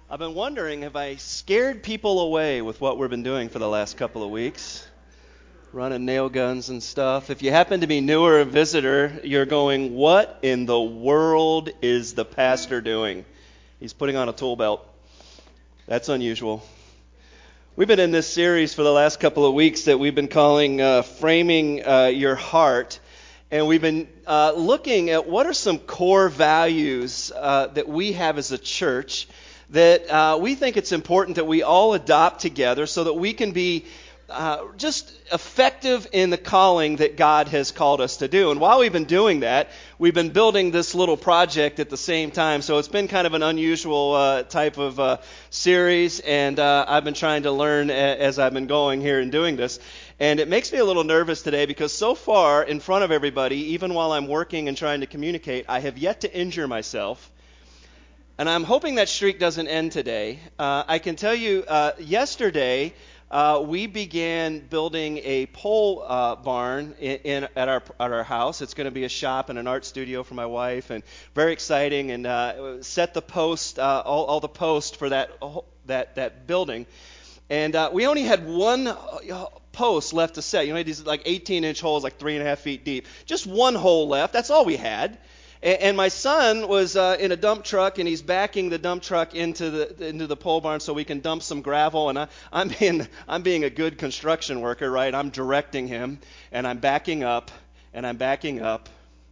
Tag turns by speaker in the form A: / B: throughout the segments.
A: I've been wondering, have I scared people away with what we've been doing for the last couple of weeks? Running nail guns and stuff. If you happen to be new or a visitor, you're going, what in the world is the pastor doing? He's putting on a tool belt. That's unusual. We've been in this series for the last couple of weeks that we've been calling Framing Your Heart. And we've been looking at what are some core values that we have as a church that we think it's important that we all adopt together so that we can be just effective in the calling that God has called us to do. And while we've been doing that, we've been building this little project at the same time. So it's been kind of an unusual type of series, and I've been trying to learn as I've been going here and doing this. And it makes me a little nervous today because so far in front of everybody, even while I'm working and trying to communicate, I have yet to injure myself. And I'm hoping that streak doesn't end today. I can tell you, yesterday, we began building a pole barn at our house. It's going to be a shop and an art studio for my wife, and very exciting. And set the post, all the posts for that building. And we only had one post left to set. You know, these like 18-inch holes, like 3.5 feet deep. Just one hole left. That's all we had. And my son was in a dump truck, and he's backing the dump truck into the pole barn so we can dump some gravel. And I'm being a good construction worker, right? I'm directing him, and I'm backing up, and I'm backing up.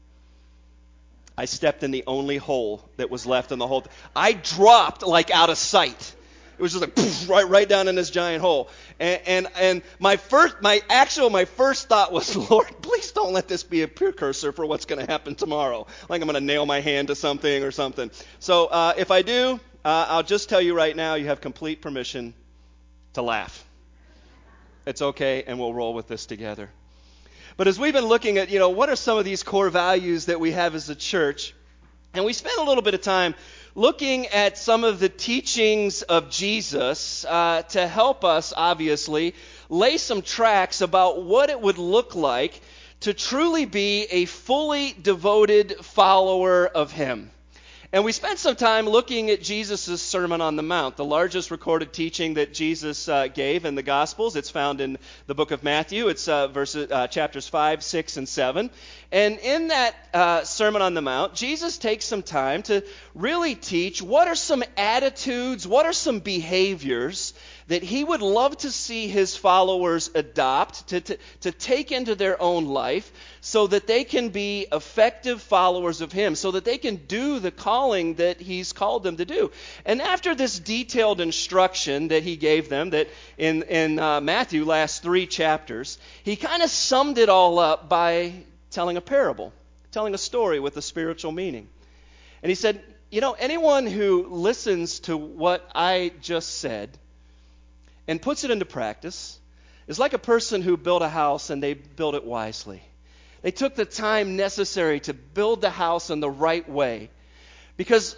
A: I stepped in the only hole that was left in the whole. I dropped like out of sight. It was just like poof, right down in this giant hole. And my first thought was, Lord, please don't let this be a precursor for what's going to happen tomorrow. Like I'm going to nail my hand to something or something. So if I do, I'll just tell you right now, you have complete permission to laugh. It's okay, and we'll roll with this together. But as we've been looking at, what are some of these core values that we have as a church, and we spent a little bit of time looking at some of the teachings of Jesus to help us, obviously, lay some tracks about what it would look like to truly be a fully devoted follower of Him. And we spent some time looking at Jesus' Sermon on the Mount, the largest recorded teaching that Jesus gave in the Gospels. It's found in the book of Matthew. It's chapters 5, 6, and 7. And in that Sermon on the Mount, Jesus takes some time to really teach what are some attitudes, what are some behaviors that He would love to see His followers adopt, to take into their own life so that they can be effective followers of Him, so that they can do the calling that He's called them to do. And after this detailed instruction that He gave them, that in Matthew, last 3 chapters, He kind of summed it all up by telling a parable, telling a story with a spiritual meaning. And He said, anyone who listens to what I just said and puts it into practice is like a person who built a house and they built it wisely. They took the time necessary to build the house in the right way. Because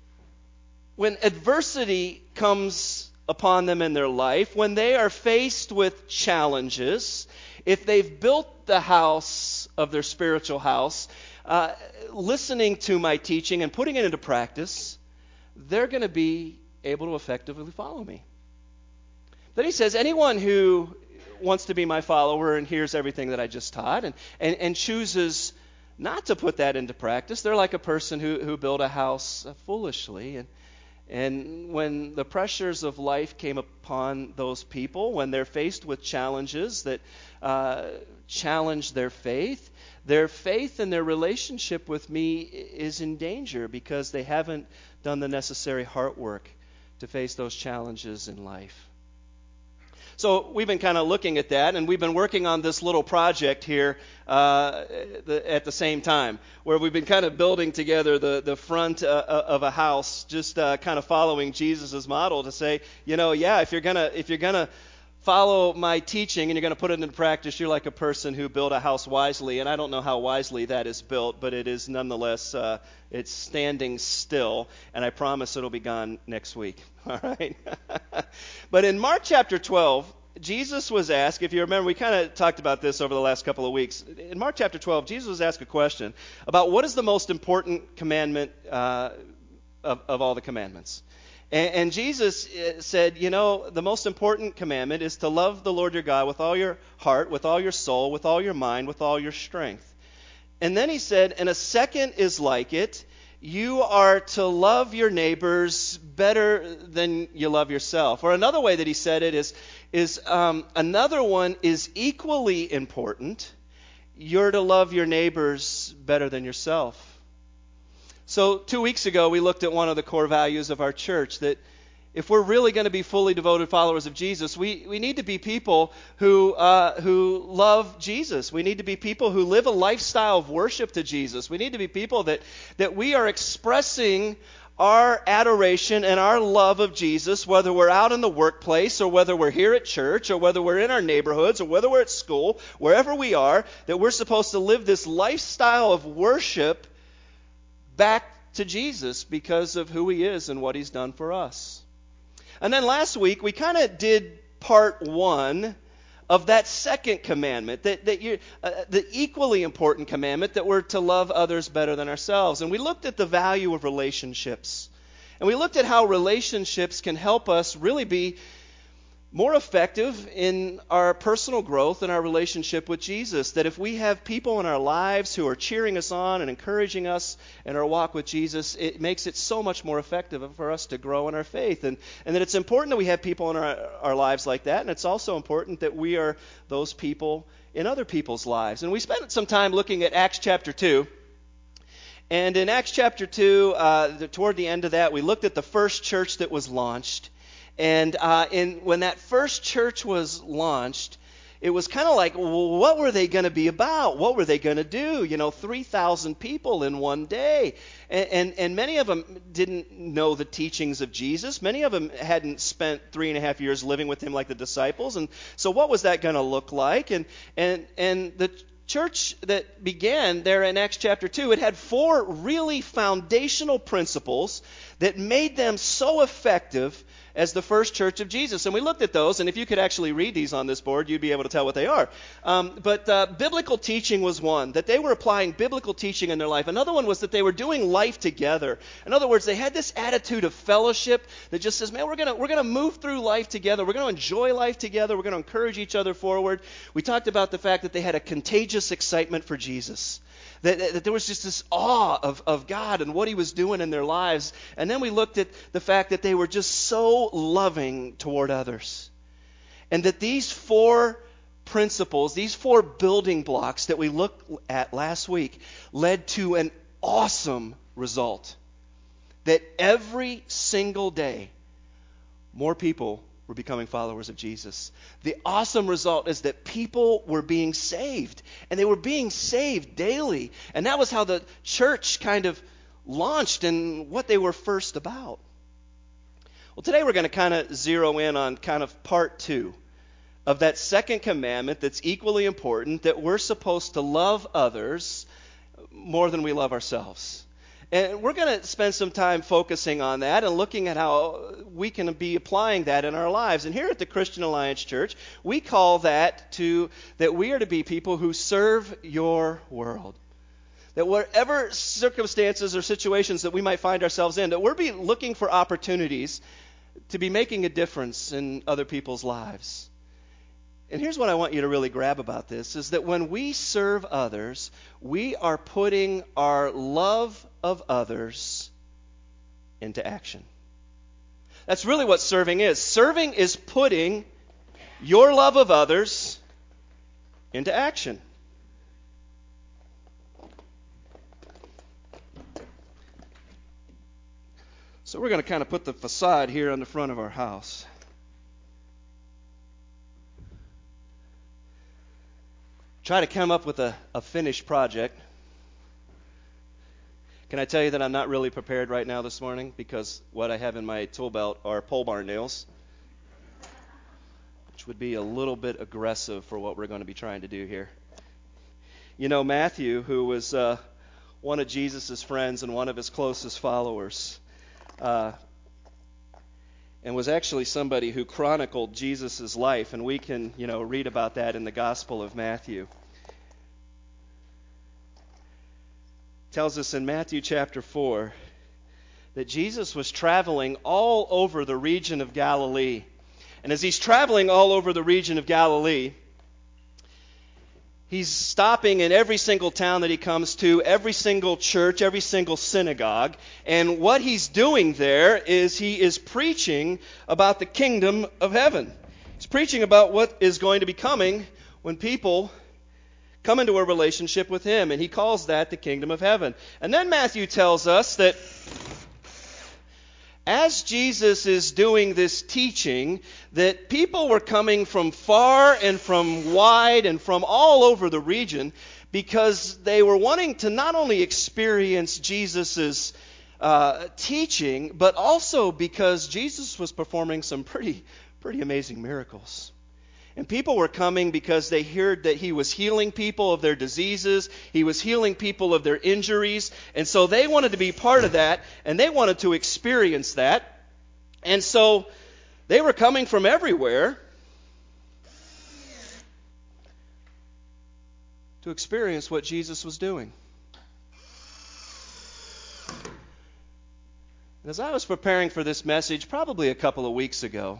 A: when adversity comes upon them in their life, when they are faced with challenges, if they've built the house of their spiritual house, listening to my teaching and putting it into practice, they're going to be able to effectively follow me. Then He says, anyone who wants to be my follower and hears everything that I just taught and chooses not to put that into practice, they're like a person who built a house foolishly. And when the pressures of life came upon those people, when they're faced with challenges that challenge their faith and their relationship with me is in danger because they haven't done the necessary heart work to face those challenges in life. So we've been kind of looking at that, and we've been working on this little project here at the same time, where we've been kind of building together the front of a house, just kind of following Jesus' model to say, if you're gonna follow my teaching and you're gonna put it into practice, you're like a person who built a house wisely. And I don't know how wisely that is built, but it is nonetheless it's standing still, and I promise it'll be gone next week. All right. But in Mark chapter 12, Jesus was asked, if you remember, we kind of talked about this over the last couple of weeks. In Mark chapter 12, Jesus was asked a question about what is the most important commandment of all the commandments. And Jesus said, the most important commandment is to love the Lord your God with all your heart, with all your soul, with all your mind, with all your strength. And then he said, and a second is like it. You are to love your neighbors better than you love yourself. Or another way that he said it is another one is equally important. You're to love your neighbors better than yourself. So 2 weeks ago, we looked at one of the core values of our church, that if we're really going to be fully devoted followers of Jesus, we need to be people who love Jesus. We need to be people who live a lifestyle of worship to Jesus. We need to be people that we are expressing our adoration and our love of Jesus, whether we're out in the workplace or whether we're here at church or whether we're in our neighborhoods or whether we're at school, wherever we are, that we're supposed to live this lifestyle of worship back to Jesus because of who he is and what he's done for us. And then last week, we kind of did part one of that second commandment, the equally important commandment that we're to love others better than ourselves. And we looked at the value of relationships. And we looked at how relationships can help us really be more effective in our personal growth and our relationship with Jesus. That if we have people in our lives who are cheering us on and encouraging us in our walk with Jesus, it makes it so much more effective for us to grow in our faith. And that it's important that we have people in our lives like that. And it's also important that we are those people in other people's lives. And we spent some time looking at Acts chapter 2. And in Acts chapter 2, toward the end of that, we looked at the first church that was launched. And when that first church was launched, it was kind of like, well, what were they going to be about? What were they going to do? 3,000 people in one day. And many of them didn't know the teachings of Jesus. Many of them hadn't spent 3.5 years living with him like the disciples. And so what was that going to look like? And the church that began there in Acts chapter 2, it had 4 really foundational principles that made them so effective as the first church of Jesus. And we looked at those, and if you could actually read these on this board, you'd be able to tell what they are. But biblical teaching was one, that they were applying biblical teaching in their life. Another one was that they were doing life together. In other words, they had this attitude of fellowship that just says, man, we're gonna move through life together. We're going to enjoy life together. We're going to encourage each other forward. We talked about the fact that they had a contagious excitement for Jesus. That there was just this awe of God and what he was doing in their lives. And then we looked at the fact that they were just so loving toward others. And that these 4 principles, these 4 building blocks that we looked at last week led to an awesome result. That every single day, more people were becoming followers of Jesus. The awesome result is that people were being saved, and they were being saved daily. And that was how the church kind of launched and what they were first about. Well, today we're going to kind of zero in on kind of part 2 of that second commandment that's equally important, that we're supposed to love others more than we love ourselves. And we're going to spend some time focusing on that and looking at how we can be applying that in our lives. And here at the Christian Alliance Church, we call that we are to be people who serve your world. That whatever circumstances or situations that we might find ourselves in, that we're be looking for opportunities to be making a difference in other people's lives. And here's what I want you to really grab about this, is that when we serve others, we are putting our love of others into action. That's really what serving is. Serving is putting your love of others into action. So we're going to kind of put the facade here on the front of our house. Try to come up with a finished project. Can I tell you that I'm not really prepared right now this morning, because what I have in my tool belt are pole barn nails, which would be a little bit aggressive for what we're going to be trying to do here. Matthew, who was one of Jesus' friends and one of his closest followers, and was actually somebody who chronicled Jesus' life, and we can, read about that in the Gospel of Matthew. Tells us in Matthew chapter 4 that Jesus was traveling all over the region of Galilee. And as he's traveling all over the region of Galilee, he's stopping in every single town that he comes to, every single church, every single synagogue. And what he's doing there is he is preaching about the kingdom of heaven. He's preaching about what is going to be coming when people come into a relationship with him. And he calls that the kingdom of heaven. And then Matthew tells us that as Jesus is doing this teaching, that people were coming from far and from wide and from all over the region because they were wanting to not only experience Jesus' teaching, but also because Jesus was performing some pretty amazing miracles. And people were coming because they heard that he was healing people of their diseases. He was healing people of their injuries. And so they wanted to be part of that, and they wanted to experience that. And so they were coming from everywhere to experience what Jesus was doing. And as I was preparing for this message, probably a couple of weeks ago,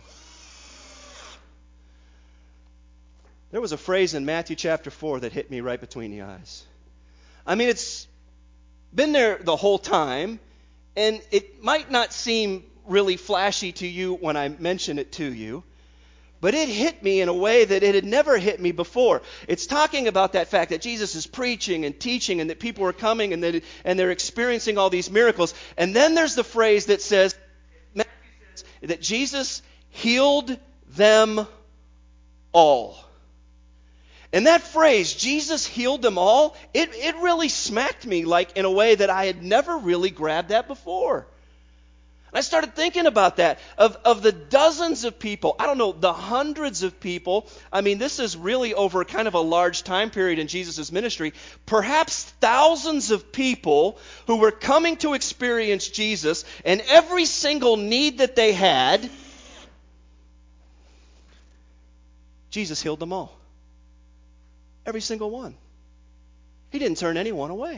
A: there was a phrase in Matthew chapter 4 that hit me right between the eyes. I mean, it's been there the whole time, and it might not seem really flashy to you when I mention it to you, but it hit me in a way that it had never hit me before. It's talking about that fact that Jesus is preaching and teaching and that people are coming and they're experiencing all these miracles. And then there's the phrase that says that Jesus healed them all. And that phrase, Jesus healed them all, it really smacked me like in a way that I had never really grabbed that before. And I started thinking about that. Of the dozens of people, I don't know, the hundreds of people, I mean, this is really over kind of a large time period in Jesus' ministry, perhaps thousands of people who were coming to experience Jesus, and every single need that they had, Jesus healed them all. Every single one. He didn't turn anyone away.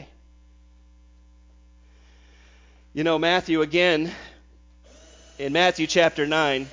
A: You know, Matthew, again, in Matthew chapter 9,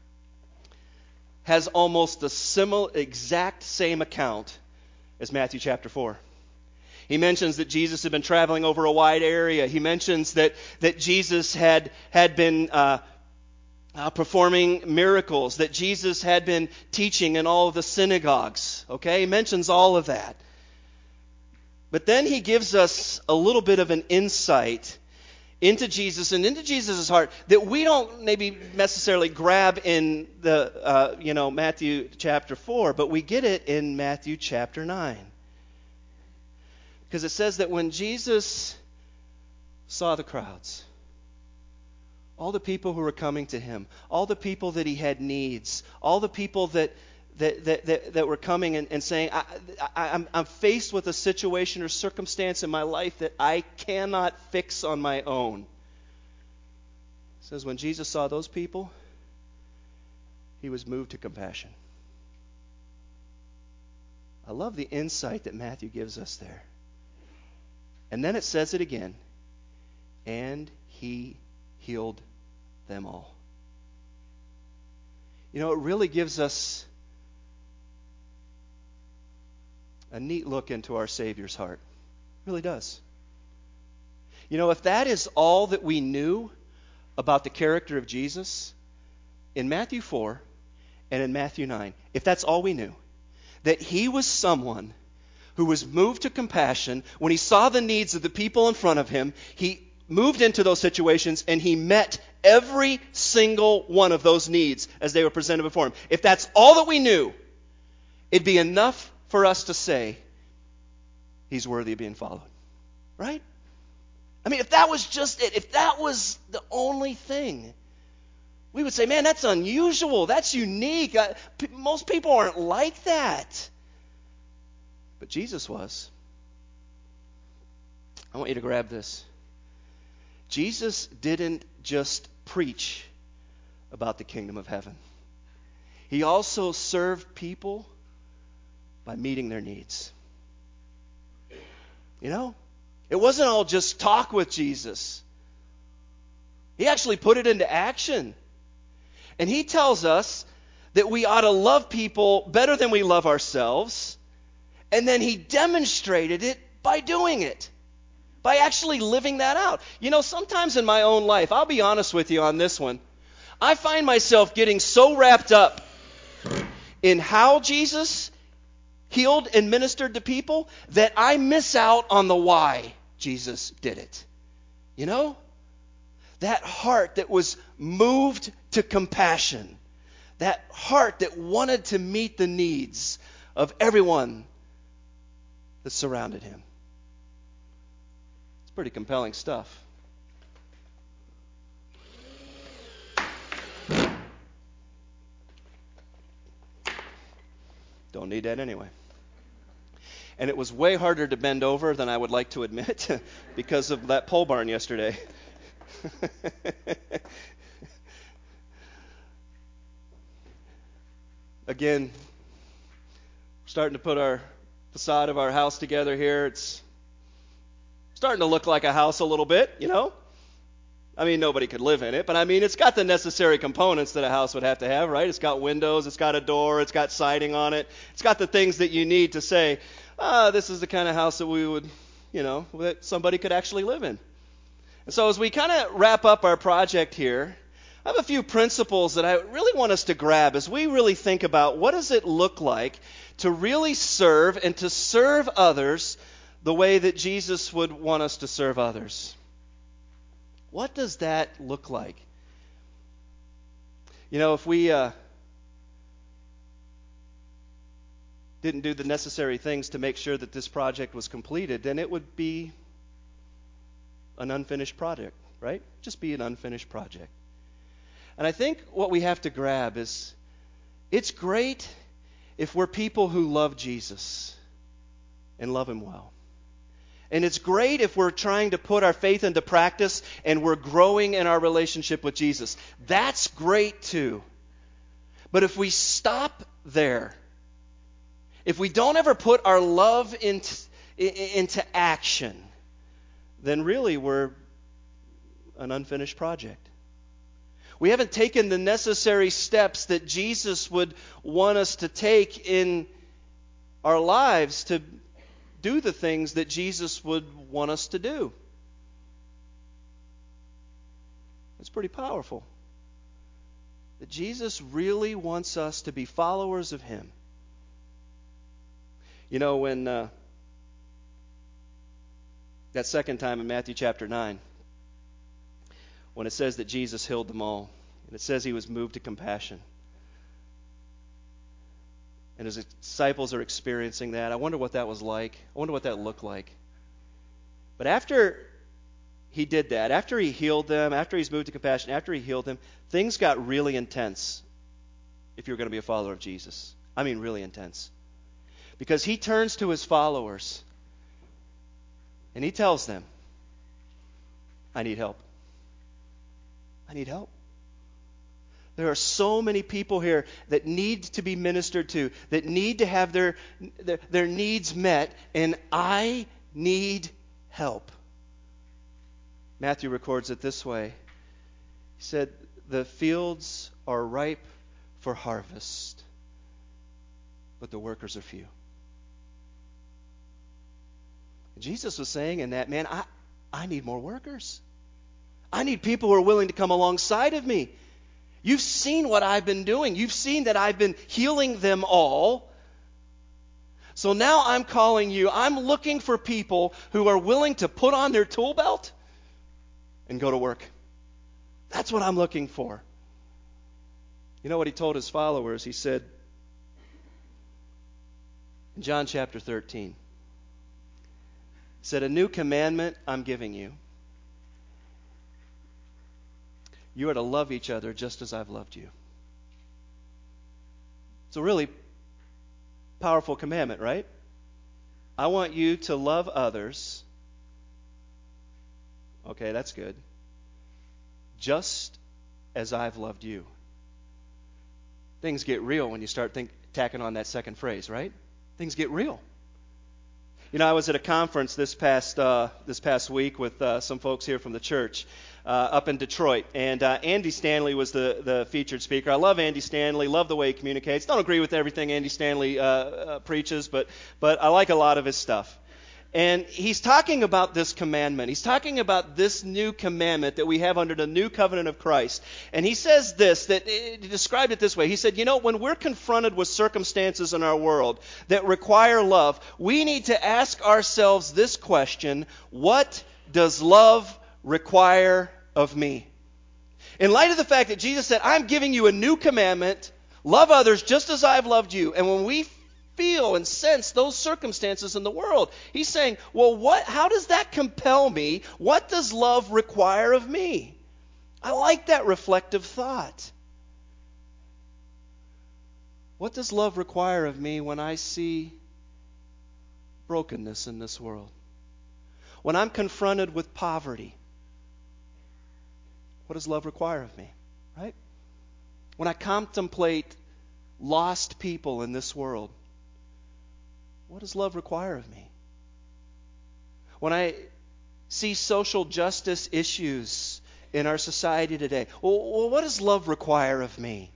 A: has almost the exact same account as Matthew chapter 4. He mentions that Jesus had been traveling over a wide area. He mentions that Jesus had been performing miracles, that Jesus had been teaching in all of the synagogues. Okay, he mentions all of that. But then he gives us a little bit of an insight into Jesus and into Jesus' heart that we don't maybe necessarily grab in the Matthew chapter 4, but we get it in Matthew chapter 9. Because it says that when Jesus saw the crowds, all the people who were coming to him, all the people that he had needs, all the people that were coming and saying, I'm faced with a situation or circumstance in my life that I cannot fix on my own. It says when Jesus saw those people, he was moved to compassion. I love the insight that Matthew gives us there. And then it says it again, and he healed them all. You know, it really gives us a neat look into our Savior's heart. It really does. You know, if that is all that we knew about the character of Jesus in Matthew 4 and in Matthew 9, if that's all we knew, that he was someone who was moved to compassion when he saw the needs of the people in front of him, he moved into those situations and he met every single one of those needs as they were presented before him. If that's all that we knew, it'd be enough for us to say he's worthy of being followed. Right? I mean, if that was just it, if that was the only thing, we would say, man, that's unusual. That's unique. Most people aren't like that. But Jesus was. I want you to grab this. Jesus didn't just preach about the kingdom of heaven. He also served people by meeting their needs. You know, it wasn't all just talk with Jesus. He actually put it into action. And he tells us that we ought to love people better than we love ourselves. And then he demonstrated it by doing it, by actually living that out. You know, sometimes in my own life, I'll be honest with you on this one, I find myself getting so wrapped up in how Jesus healed and ministered to people that I miss out on the why Jesus did it. You know? That heart that was moved to compassion. That heart that wanted to meet the needs of everyone that surrounded him. It's pretty compelling stuff. Don't need that anyway. And it was way harder to bend over than I would like to admit because of that pole barn yesterday. Again, starting to put our facade of our house together here. It's starting to look like a house a little bit, you know? I mean, nobody could live in it, but I mean, it's got the necessary components that a house would have to have, right? It's got windows, it's got a door, it's got siding on it. It's got the things that you need to say, this is the kind of house that we would, that somebody could actually live in. And so as we kind of wrap up our project here, I have a few principles that I really want us to grab as we really think about what does it look like to really serve and to serve others the way that Jesus would want us to serve others. What does that look like? You know, if we didn't do the necessary things to make sure that this project was completed, then it would be an unfinished project, right? Just be an unfinished project. And I think what we have to grab is it's great if we're people who love Jesus and love him well. And it's great if we're trying to put our faith into practice and we're growing in our relationship with Jesus. That's great too. But if we stop there, if we don't ever put our love into action, then really we're an unfinished project. We haven't taken the necessary steps that Jesus would want us to take in our lives to do the things that Jesus would want us to do. It's pretty powerful. That Jesus really wants us to be followers of him. You know, when that second time in Matthew chapter 9, when it says that Jesus healed them all, and it says he was moved to compassion, and his disciples are experiencing that. I wonder what that was like. I wonder what that looked like. But after he did that, after he healed them, after he's moved to compassion, after he healed them, things got really intense if you're going to be a follower of Jesus. I mean really intense. Because he turns to his followers and he tells them, I need help. I need help. There are so many people here that need to be ministered to, that need to have their needs met, and I need help. Matthew records it this way. He said, the fields are ripe for harvest, but the workers are few. Jesus was saying in that, man, I need more workers. I need people who are willing to come alongside of me. You've seen what I've been doing. You've seen that I've been healing them all. So now I'm calling you. I'm looking for people who are willing to put on their tool belt and go to work. That's what I'm looking for. You know what he told his followers? He said in John chapter 13, he said, a new commandment I'm giving you. You are to love each other just as I've loved you. It's a really powerful commandment, right? I want you to love others. Okay, that's good. Just as I've loved you. Things get real when you start tacking on that second phrase, right? Things get real. I was at a conference this past week with some folks here from the church up in Detroit, and Andy Stanley was the featured speaker. I love Andy Stanley, love the way he communicates. Don't agree with everything Andy Stanley preaches, but I like a lot of his stuff. And he's talking about this commandment. He's talking about this new commandment that we have under the new covenant of Christ. And he says this, he described it this way. He said, when we're confronted with circumstances in our world that require love, we need to ask ourselves this question: what does love require of me? In light of the fact that Jesus said, I'm giving you a new commandment, love others just as I've loved you. And when we feel and sense those circumstances in the world, he's saying, well, how does that compel me? What does love require of me? I like that reflective thought. What does love require of me when I see brokenness in this world? When I'm confronted with poverty, what does love require of me? Right? When I contemplate lost people in this world, what does love require of me? When I see social justice issues in our society today, well, what does love require of me?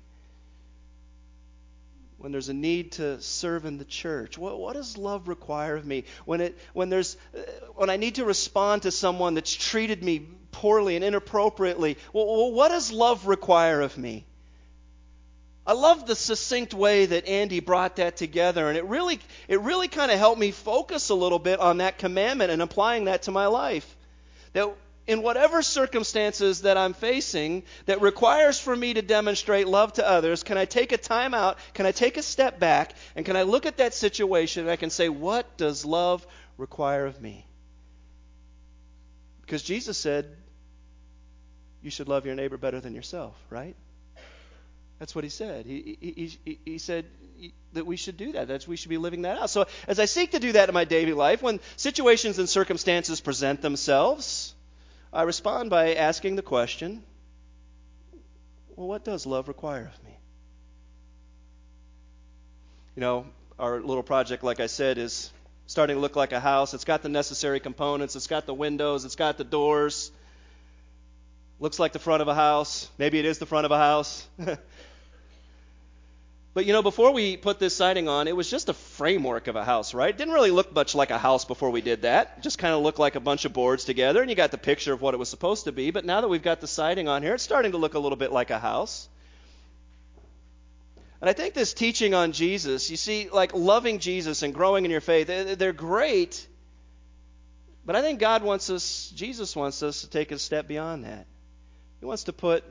A: When there's a need to serve in the church, what does love require of me? When I need to respond to someone that's treated me poorly and inappropriately, well, what does love require of me? I love the succinct way that Andy brought that together, and it really kind of helped me focus a little bit on that commandment and applying that to my life. That in whatever circumstances that I'm facing that requires for me to demonstrate love to others, can I take a time out, can I take a step back, and can I look at that situation and I can say, what does love require of me? Because Jesus said, you should love your neighbor better than yourself, right? That's what he said. He said that we should do that. That we should be living that out. So as I seek to do that in my daily life, when situations and circumstances present themselves, I respond by asking the question, well, what does love require of me? Our little project, like I said, is starting to look like a house. It's got the necessary components. It's got the windows. It's got the doors. Looks like the front of a house. Maybe it is the front of a house. But before we put this siding on, it was just a framework of a house, right? It didn't really look much like a house before we did that. It just kind of looked like a bunch of boards together, and you got the picture of what it was supposed to be. But now that we've got the siding on here, it's starting to look a little bit like a house. And I think this teaching on Jesus, you see, like loving Jesus and growing in your faith, they're great. But I think Jesus wants us to take a step beyond that. He wants to put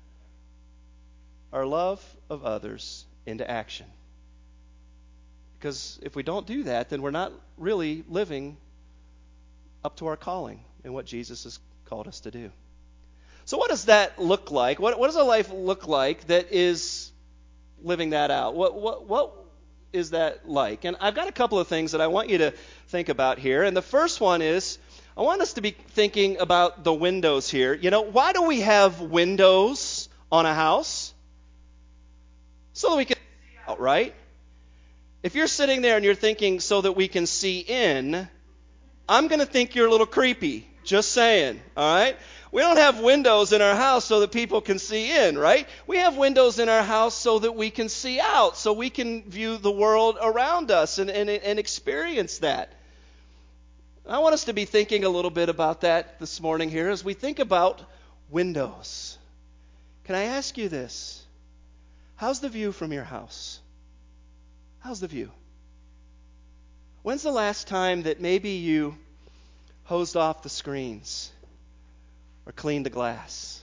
A: our love of others into action. Because if we don't do that, then we're not really living up to our calling and what Jesus has called us to do. So what does that look like? What does a life look like that is living that out? What is that like? And I've got a couple of things that I want you to think about here. And the first one is, I want us to be thinking about the windows here. Why do we have windows on a house? So that we can see out, right? If you're sitting there and you're thinking so that we can see in, I'm going to think you're a little creepy. Just saying, all right? We don't have windows in our house so that people can see in, right? We have windows in our house so that we can see out, so we can view the world around us and experience that. I want us to be thinking a little bit about that this morning here as we think about windows. Can I ask you this? How's the view from your house? How's the view? When's the last time that maybe you hosed off the screens or cleaned the glass?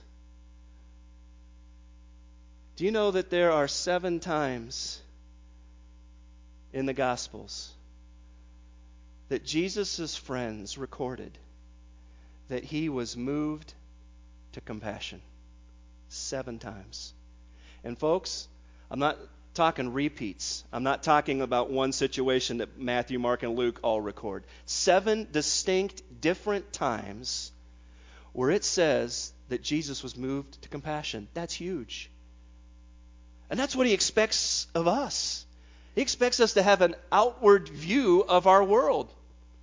A: Do you know that there are 7 times in the Gospels that Jesus' friends recorded that he was moved to compassion? 7 times. And folks, I'm not talking repeats. I'm not talking about one situation that Matthew, Mark, and Luke all record. 7 distinct, different times where it says that Jesus was moved to compassion. That's huge. And that's what he expects of us. He expects us to have an outward view of our world.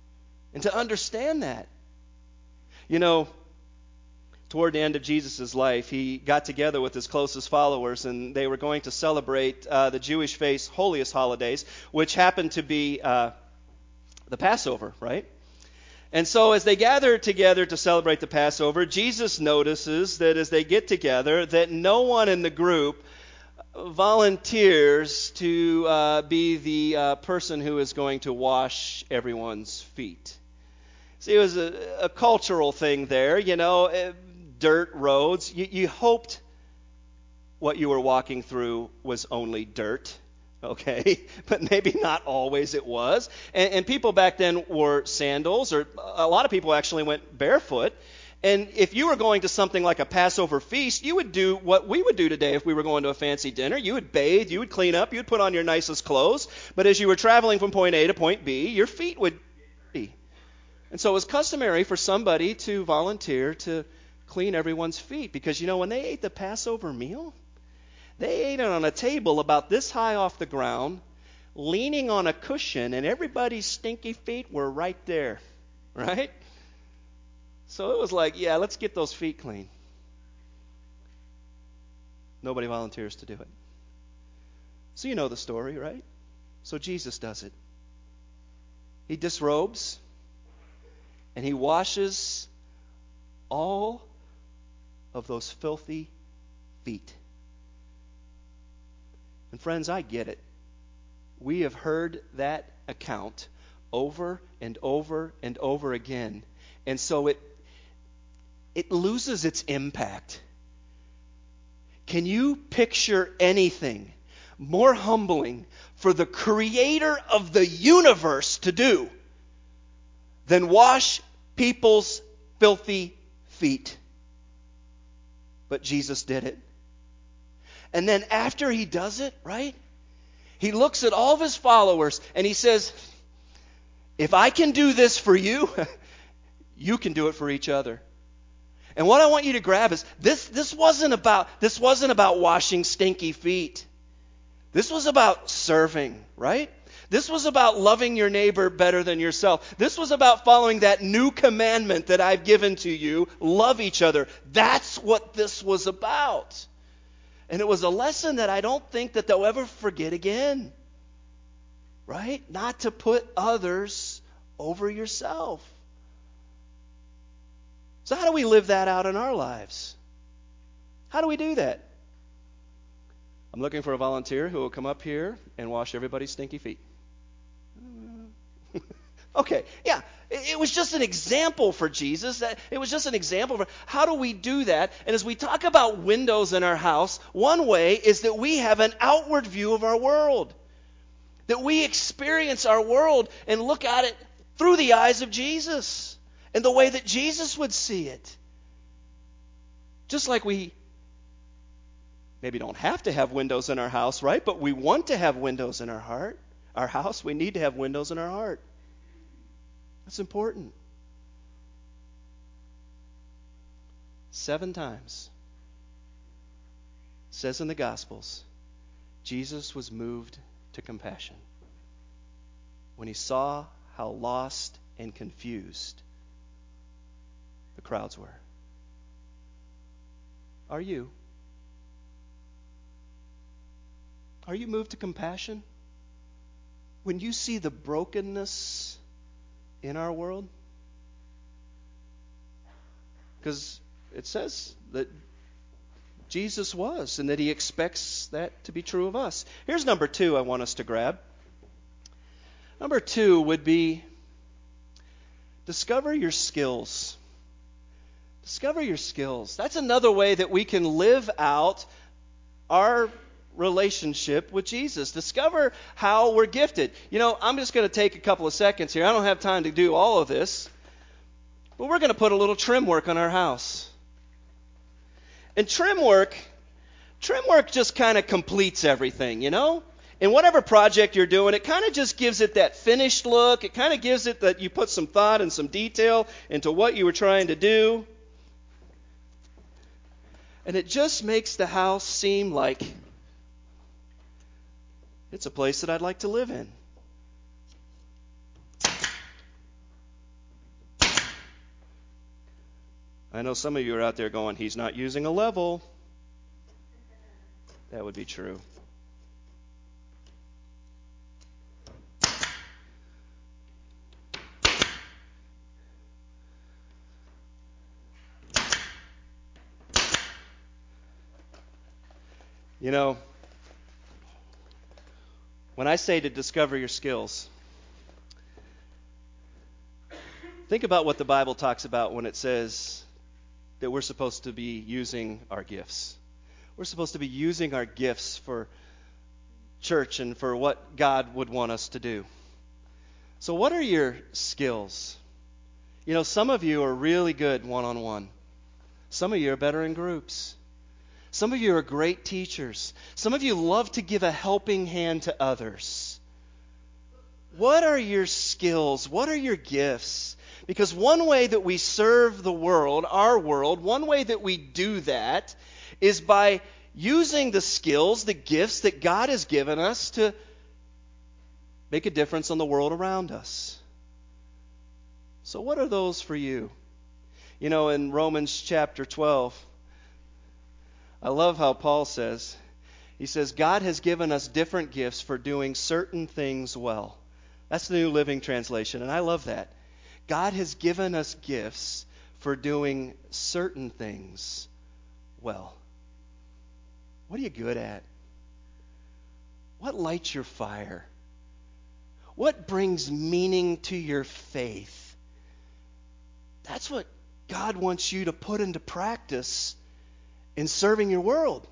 A: And to understand that. You know, toward the end of Jesus' life, he got together with his closest followers, and they were going to celebrate the Jewish faith's holiest holidays, which happened to be the Passover, right? And so as they gather together to celebrate the Passover, Jesus notices that as they get together, that no one in the group volunteers to be the person who is going to wash everyone's feet. See, it was a cultural thing there, you know, dirt roads. You hoped what you were walking through was only dirt, okay? But maybe not always it was. And people back then wore sandals, or a lot of people actually went barefoot. And if you were going to something like a Passover feast, you would do what we would do today if we were going to a fancy dinner. You would bathe, you would clean up, you'd put on your nicest clothes. But as you were traveling from point A to point B, your feet would be dirty. And so it was customary for somebody to volunteer to clean everyone's feet. Because, you know, when they ate the Passover meal, they ate it on a table about this high off the ground, leaning on a cushion, and everybody's stinky feet were right there, right? So it was like, yeah, let's get those feet clean. Nobody volunteers to do it. So you know the story, right? So Jesus does it. He disrobes, and he washes all of those filthy feet. And friends, I get it. We have heard that account over and over and over again. And so it loses its impact. Can you picture anything more humbling for the creator of the universe to do than wash people's filthy feet? But Jesus did it. And then after he does it, right, he looks at all of his followers and he says, if I can do this for you, you can do it for each other. And what I want you to grab is this wasn't about washing stinky feet. This was about serving, right? This was about loving your neighbor better than yourself. This was about following that new commandment that I've given to you, love each other. That's what this was about. And it was a lesson that I don't think that they'll ever forget again. Right? Not to put others over yourself. So how do we live that out in our lives? How do we do that? I'm looking for a volunteer who will come up here and wash everybody's stinky feet. Okay, yeah. It was just an example for Jesus. It was just an example for how do we do that? And as we talk about windows in our house, one way is that we have an outward view of our world. That we experience our world and look at it through the eyes of Jesus and the way that Jesus would see it. Just like we maybe don't have to have windows in our house, right? But we want to have windows in our house. We need to have windows in our heart. That's important. 7 times, it says in the Gospels, Jesus was moved to compassion when he saw how lost and confused the crowds were. Are you? Are you moved to compassion when you see the brokenness in our world? Because it says that Jesus was, and that he expects that to be true of us. Here's number 2 I want us to grab. Number 2 would be discover your skills. Discover your skills. That's another way that we can live out our relationship with Jesus. Discover how we're gifted. You know, I'm just going to take a couple of seconds here. I don't have time to do all of this. But we're going to put a little trim work on our house. And trim work just kind of completes everything, you know? In whatever project you're doing, it kind of just gives it that finished look. It kind of gives it that you put some thought and some detail into what you were trying to do. And it just makes the house seem like it's a place that I'd like to live in. I know some of you are out there going, he's not using a level. That would be true. You know, when I say to discover your skills, think about what the Bible talks about when it says that we're supposed to be using our gifts. We're supposed to be using our gifts for church and for what God would want us to do. So what are your skills? You know, some of you are really good one-on-one. Some of you are better in groups. Some of you are great teachers. Some of you love to give a helping hand to others. What are your skills? What are your gifts? Because one way that we serve the world, our world, one way that we do that is by using the skills, the gifts that God has given us to make a difference in the world around us. So what are those for you? You know, in Romans chapter 12, I love how Paul says, he says, God has given us different gifts for doing certain things well. That's the New Living Translation, and I love that. God has given us gifts for doing certain things well. What are you good at? What lights your fire? What brings meaning to your faith? That's what God wants you to put into practice in serving your world.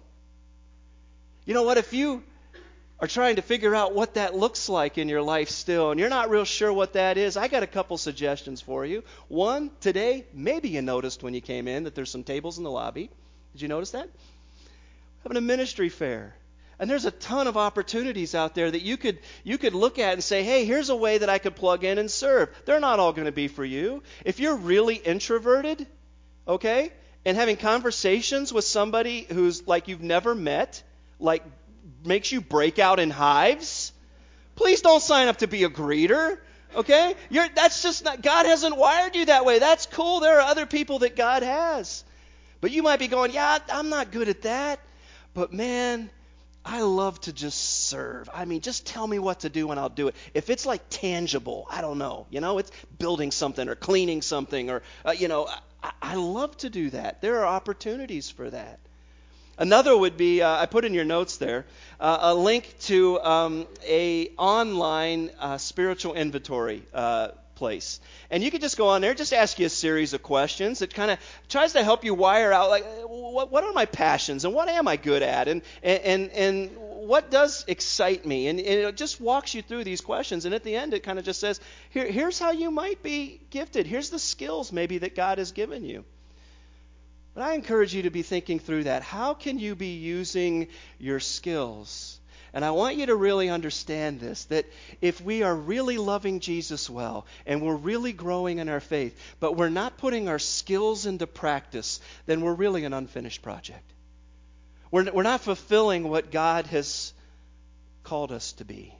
A: You know what? If you are trying to figure out what that looks like in your life still, and you're not real sure what that is, I got a couple suggestions for you. One, today, maybe you noticed when you came in that there's some tables in the lobby. Did you notice that? Having a ministry fair. And there's a ton of opportunities out there that you could look at and say, hey, here's a way that I could plug in and serve. They're not all going to be for you. If you're really introverted, okay, and having conversations with somebody who's like you've never met, like makes you break out in hives, please don't sign up to be a greeter, okay? That's just not, God hasn't wired you that way. That's cool. There are other people that God has. But you might be going, yeah, I'm not good at that. But man, I love to just serve. I mean, just tell me what to do and I'll do it. If it's like tangible, I don't know, it's building something or cleaning something or, I love to do that. There are opportunities for that. Another would be, I put in your notes there, a link to a online spiritual inventory place. And you could just go on there, just ask you a series of questions. It kind of tries to help you wire out, like, what are my passions and what am I good at and what does excite me? And it just walks you through these questions. And at the end, it kind of just says, here's how you might be gifted. Here's the skills maybe that God has given you. But I encourage you to be thinking through that. How can you be using your skills? And I want you to really understand this, that if we are really loving Jesus well and we're really growing in our faith, but we're not putting our skills into practice, then we're really an unfinished project. We're not fulfilling what God has called us to be.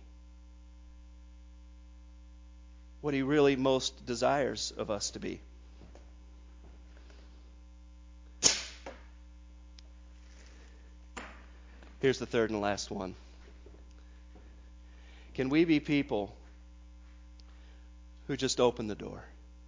A: What He really most desires of us to be. Here's the third and last one. Can we be people who just open the door?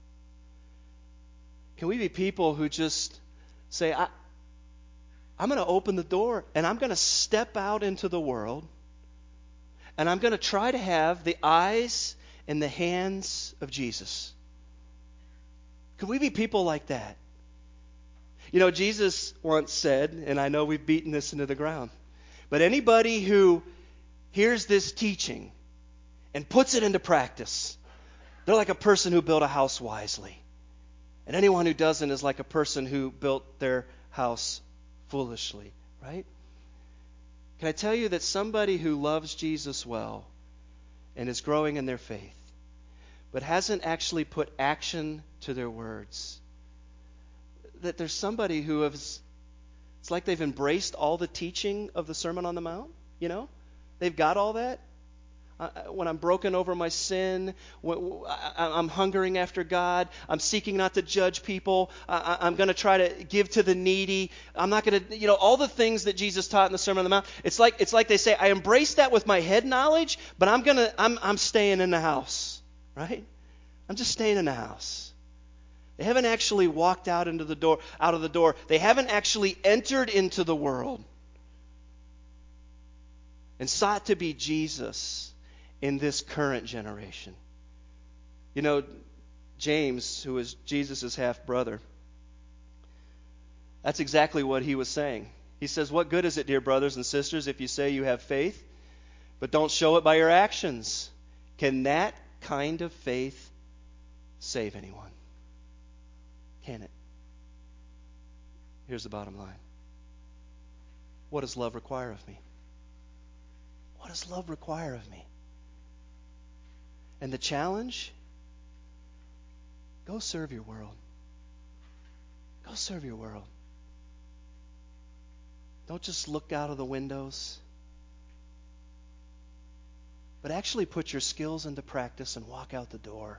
A: Can we be people who just say, I'm going to open the door and I'm going to step out into the world and I'm going to try to have the eyes and the hands of Jesus? Could we be people like that? Jesus once said, and I know we've beaten this into the ground, but anybody who hears this teaching and puts it into practice, they're like a person who built a house wisely. And anyone who doesn't is like a person who built their house foolishly, right? Can I tell you that somebody who loves Jesus well and is growing in their faith, but hasn't actually put action to their words, that there's somebody who has, it's like they've embraced all the teaching of the Sermon on the Mount, They've got all that. when I'm broken over my sin, when I'm hungering after God, I'm seeking not to judge people, I'm going to try to give to the needy, I'm not going to, all the things that Jesus taught in the Sermon on the Mount. It's like they say, I embrace that with my head knowledge, but I'm staying in the house, right? I'm just staying in the house. They haven't actually walked out of the door. They haven't actually entered into the world and sought to be Jesus in this current generation. James, who is Jesus' half-brother, that's exactly what he was saying. He says, what good is it, dear brothers and sisters, if you say you have faith, but don't show it by your actions? Can that kind of faith save anyone? Can it? Here's the bottom line. What does love require of me? What does love require of me? And the challenge? Go serve your world. Go serve your world. Don't just look out of the windows, but actually put your skills into practice and walk out the door.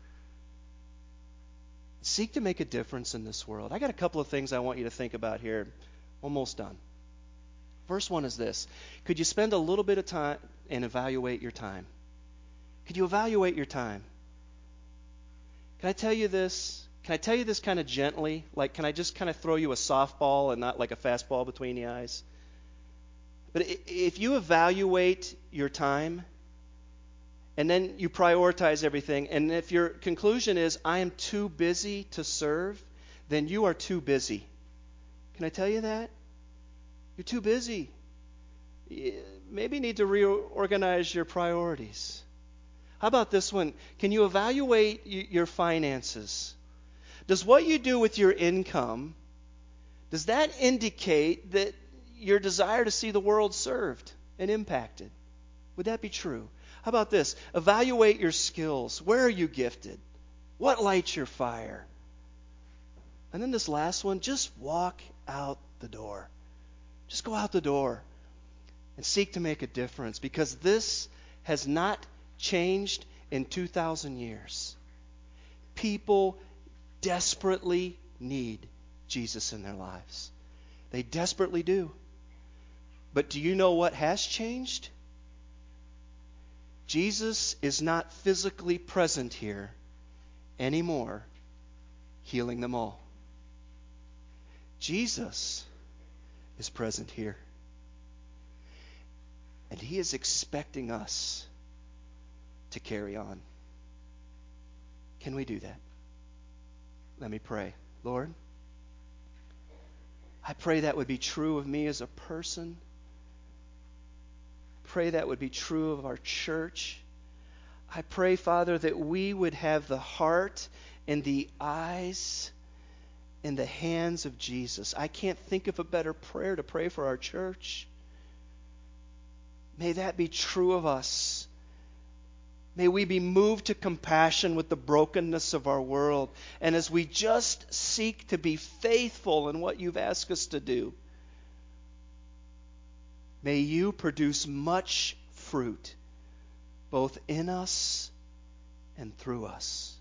A: Seek to make a difference in this world. I got a couple of things I want you to think about here. Almost done. First one is this. Could you spend a little bit of time and evaluate your time? Could you evaluate your time? Can I tell you this? Can I tell you this kind of gently? Like, can I just kind of throw you a softball and not like a fastball between the eyes? But if you evaluate your time, and then you prioritize everything, and if your conclusion is, I am too busy to serve, then you are too busy. Can I tell you that? You're too busy. Maybe you need to reorganize your priorities. How about this one? Can you evaluate your finances? Does what you do with your income, does that indicate that your desire to see the world served and impacted? Would that be true? How about this? Evaluate your skills. Where are you gifted? What lights your fire? And then this last one, just walk out the door. Just go out the door and seek to make a difference, because this has not changed in 2,000 years. People desperately need Jesus in their lives. They desperately do. But do you know what has changed? Jesus is not physically present here anymore, healing them all. Jesus is present here. And he is expecting us to carry on. Can we do that? Let me pray. Lord, I pray that would be true of me as a person. Pray that would be true of our church. I pray, Father, that we would have the heart and the eyes and the hands of Jesus. I can't think of a better prayer to pray for our church. May that be true of us. May we be moved to compassion with the brokenness of our world. And as we just seek to be faithful in what you've asked us to do, may you produce much fruit, both in us and through us.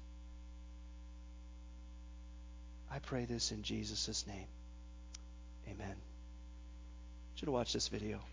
A: I pray this in Jesus' name. Amen. Should have watched this video.